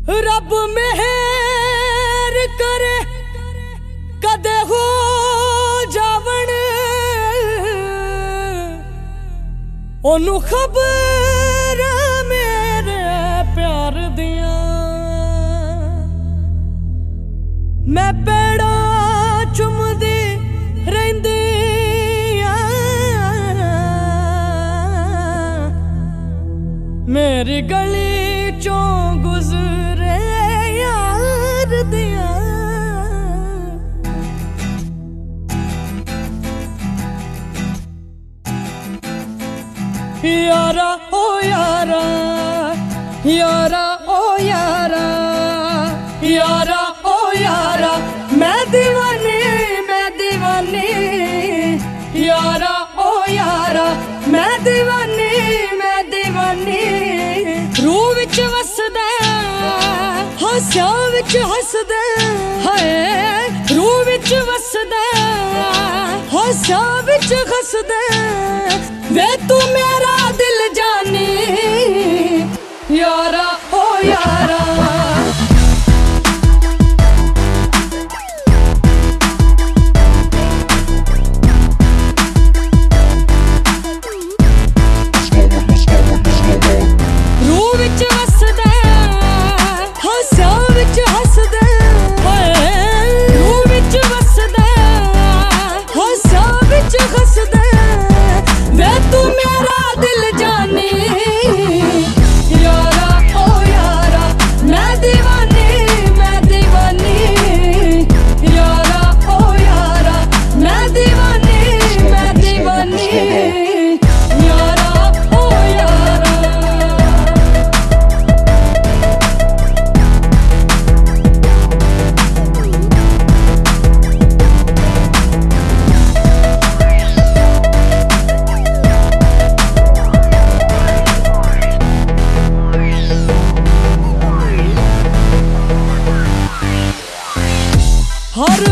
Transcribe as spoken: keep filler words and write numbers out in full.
रब मेहर करे कदे हो जावण ओनू खबर मेरे प्यार दिया। मैं पेड़ा चुमदी रहिंदी मेरी गली चों गुजरे यार दिया। यारा ओ यारा यारा ओ यारा यारा ओ यारा मैं दीवानी मैं दीवानी यारा ओ यारा मैं दीवानी मैं दीवानी। रूह विच वसदा हास्यां विच हसदा हाय रूह विच वसदा हास्यां विच हसदा वे तू मेरा दिल जानी यारा ओ यारा। रूह विच वसदा हास्यां विच हसदा रूह विच वसदा हास्यां विच हसदा वे तू मेरा दिल जानी यारा ओ यारा मैं दीवानी मैं दीवानी यारा ओ यारा मैं दीवानी मैं दीवानी यारा ओ यारा। हर